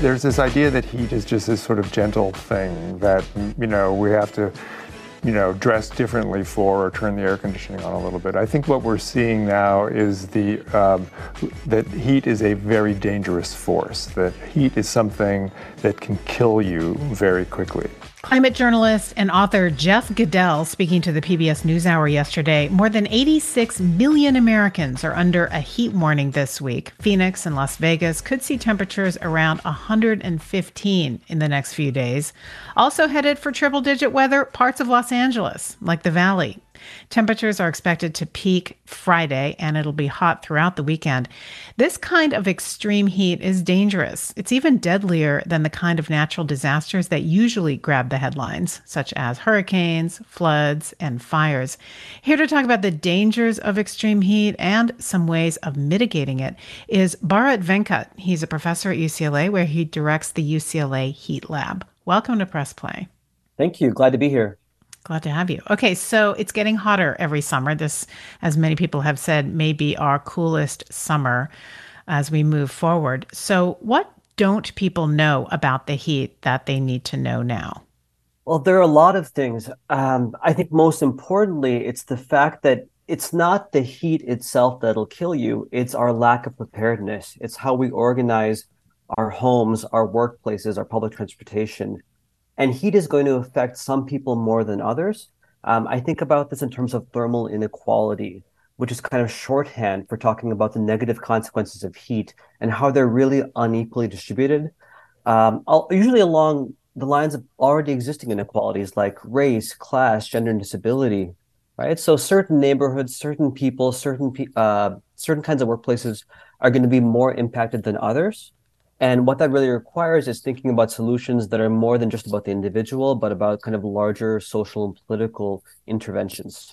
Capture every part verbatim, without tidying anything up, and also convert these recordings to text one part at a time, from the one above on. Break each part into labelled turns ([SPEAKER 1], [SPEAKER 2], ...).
[SPEAKER 1] there's this idea that heat is just this sort of gentle thing that, you know, we have to, you know, dress differently for or turn the air conditioning on a little bit. I think what we're seeing now is the um, that heat is a very dangerous force, that heat is something that can kill you very quickly.
[SPEAKER 2] Climate journalist and author Jeff Goodell speaking to the P B S NewsHour yesterday. More than eighty-six million Americans are under a heat warning this week. Phoenix and Las Vegas could see temperatures around one hundred fifteen in the next few days. Also headed for triple-digit weather, parts of Los Angeles, like the Valley. Temperatures are expected to peak Friday, and it'll be hot throughout the weekend. This kind of extreme heat is dangerous. It's even deadlier than the kind of natural disasters that usually grab the headlines, such as hurricanes, floods, and fires. Here to talk about the dangers of extreme heat and some ways of mitigating it is Bharat Venkat. He's a professor at U C L A, where he directs the U C L A Heat Lab. Welcome to Press Play.
[SPEAKER 3] Thank you. Glad to be here.
[SPEAKER 2] Glad to have you. Okay, so it's getting hotter every summer. This, as many people have said, may be our coolest summer as we move forward. So what don't people know about the heat that they need to know now?
[SPEAKER 3] Well, there are a lot of things. Um, I think most importantly, it's the fact that it's not the heat itself that'll kill you. It's our lack of preparedness. It's how we organize our homes, our workplaces, our public transportation. And heat is going to affect some people more than others. Um, I think about this in terms of thermal inequality, which is kind of shorthand for talking about the negative consequences of heat and how they're really unequally distributed, um, usually along the lines of already existing inequalities like race, class, gender, and disability, right? So certain neighborhoods, certain people, certain uh, certain kinds of workplaces are going to be more impacted than others. And what that really requires is thinking about solutions that are more than just about the individual, but about kind of larger social and political interventions.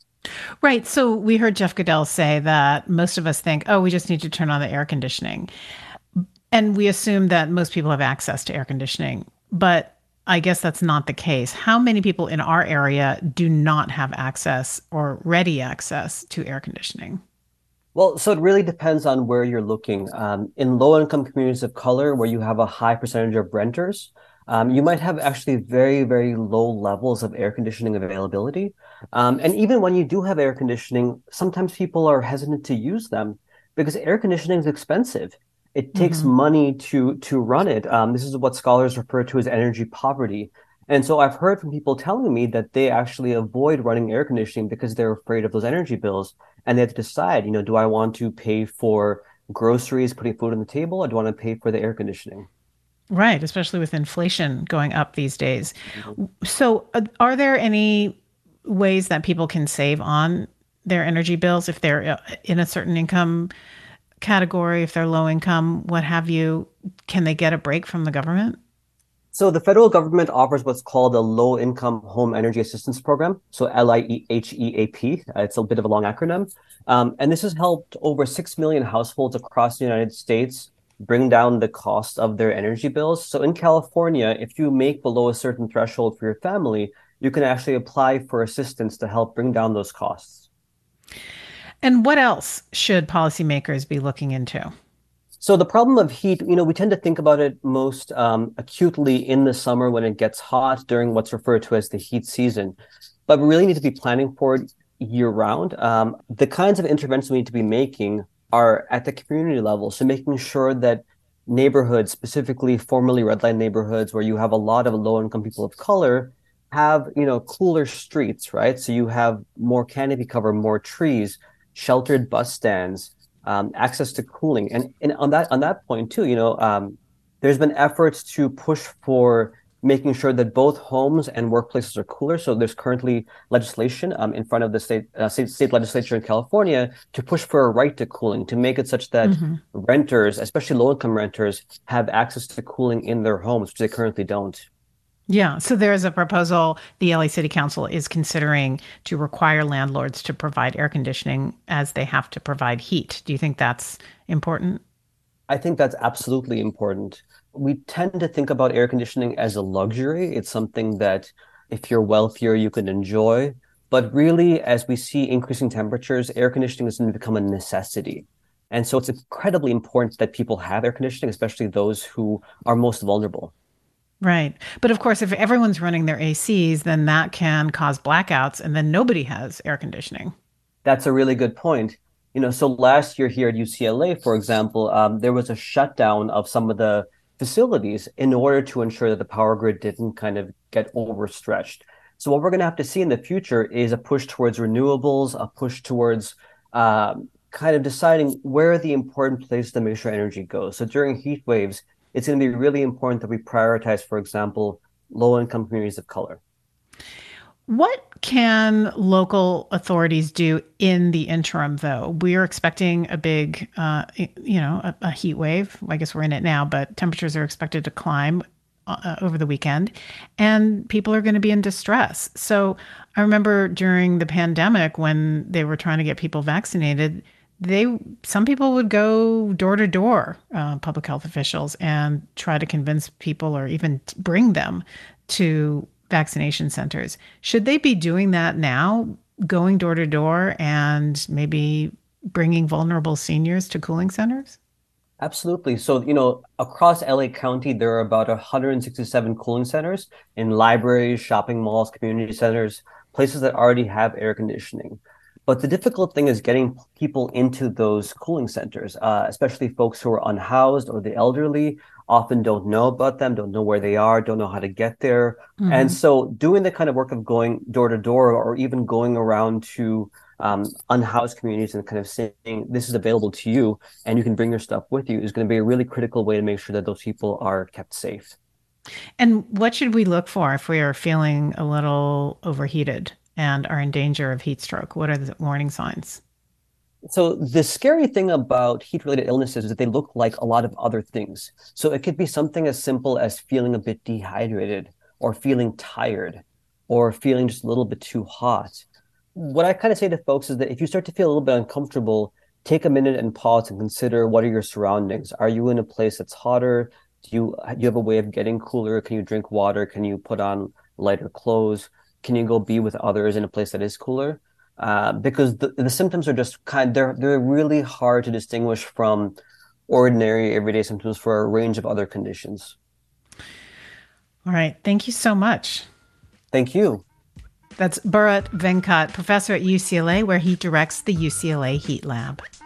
[SPEAKER 2] Right. So we heard Jeff Goodell say that most of us think, oh, we just need to turn on the air conditioning. And we assume that most people have access to air conditioning. But I guess that's not the case. How many people in our area do not have access or ready access to air conditioning?
[SPEAKER 3] Well, so it really depends on where you're looking. Um, in low-income communities of color, where you have a high percentage of renters, um, you might have actually very, very low levels of air conditioning availability. Um, and even when you do have air conditioning, sometimes people are hesitant to use them because air conditioning is expensive. It takes mm-hmm. money to to run it. Um, this is what scholars refer to as energy poverty. And so I've heard from people telling me that they actually avoid running air conditioning because they're afraid of those energy bills. And they have to decide, you know, do I want to pay for groceries, putting food on the table, or do I want to pay for the air conditioning?
[SPEAKER 2] Right, especially with inflation going up these days. Mm-hmm. So uh, are there any ways that people can save on their energy bills if they're in a certain income category, if they're low income, what have you? Can they get a break from the government?
[SPEAKER 3] So the federal government offers what's called a low-income home energy assistance program. So L I H E A P. Uh, it's a bit of a long acronym. Um, and this has helped over six million households across the United States bring down the cost of their energy bills. So in California, if you make below a certain threshold for your family, you can actually apply for assistance to help bring down those costs.
[SPEAKER 2] And what else should policymakers be looking into?
[SPEAKER 3] So the problem of heat, you know, we tend to think about it most um, acutely in the summer when it gets hot during what's referred to as the heat season. But we really need to be planning for it year round. Um, the kinds of interventions we need to be making are at the community level. So making sure that neighborhoods, specifically formerly red line neighborhoods where you have a lot of low income people of color, have, you know, cooler streets, right? So you have more canopy cover, more trees, sheltered bus stands, Um, access to cooling. And, and on that on that point too, you know, um, there's been efforts to push for making sure that both homes and workplaces are cooler. So there's currently legislation um, in front of the state, uh, state state legislature in California to push for a right to cooling, to make it such that mm-hmm. renters, especially low-income renters, have access to cooling in their homes, which they currently don't.
[SPEAKER 2] Yeah. So there is a proposal the L A City Council is considering to require landlords to provide air conditioning as they have to provide heat. Do you think that's important?
[SPEAKER 3] I think that's absolutely important. We tend to think about air conditioning as a luxury. It's something that if you're wealthier, you can enjoy. But really, as we see increasing temperatures, air conditioning is going to become a necessity. And so it's incredibly important that people have air conditioning, especially those who are most vulnerable.
[SPEAKER 2] Right. But of course, if everyone's running their A Cs, then that can cause blackouts and then nobody has air conditioning.
[SPEAKER 3] That's a really good point. You know, so last year here at U C L A, for example, um, there was a shutdown of some of the facilities in order to ensure that the power grid didn't kind of get overstretched. So what we're going to have to see in the future is a push towards renewables, a push towards um, kind of deciding where are the important places to make sure energy goes. So during heat waves, it's going to be really important that we prioritize, for example, low-income communities of color.
[SPEAKER 2] What can local authorities do in the interim, though? We are expecting a big, uh, you know, a, a heat wave. I guess we're in it now, but temperatures are expected to climb uh, over the weekend, and people are going to be in distress. So I remember during the pandemic when they were trying to get people vaccinated, they some people would go door to door, uh, public health officials, and try to convince people or even bring them to vaccination centers. Should they be doing that now, going door to door and maybe bringing vulnerable seniors to cooling centers?
[SPEAKER 3] Absolutely. So, you know, across L A County, there are about one hundred sixty-seven cooling centers in libraries, shopping malls, community centers, places that already have air conditioning. But the difficult thing is getting people into those cooling centers, uh, especially folks who are unhoused or the elderly often don't know about them, don't know where they are, don't know how to get there. And
[SPEAKER 2] Mm-hmm.
[SPEAKER 3] so doing the kind of work of going door to door or even going around to um, unhoused communities and kind of saying this is available to you and you can bring your stuff with you is going to be a really critical way to make sure that those people are kept safe.
[SPEAKER 2] And what should we look for if we are feeling a little overheated and are in danger of heat stroke? What are the warning signs?
[SPEAKER 3] So the scary thing about heat-related illnesses is that they look like a lot of other things. So it could be something as simple as feeling a bit dehydrated or feeling tired or feeling just a little bit too hot. What I kind of say to folks is that if you start to feel a little bit uncomfortable, take a minute and pause and consider what are your surroundings? Are you in a place that's hotter? Do you, do you have a way of getting cooler? Can you drink water? Can you put on lighter clothes? Can you go be with others in a place that is cooler? Uh, because the, the symptoms are just kind they're they're really hard to distinguish from ordinary everyday symptoms for a range of other conditions.
[SPEAKER 2] All right. Thank you so much.
[SPEAKER 3] Thank you.
[SPEAKER 2] That's Bharat Venkat, professor at U C L A, where he directs the U C L A Heat Lab.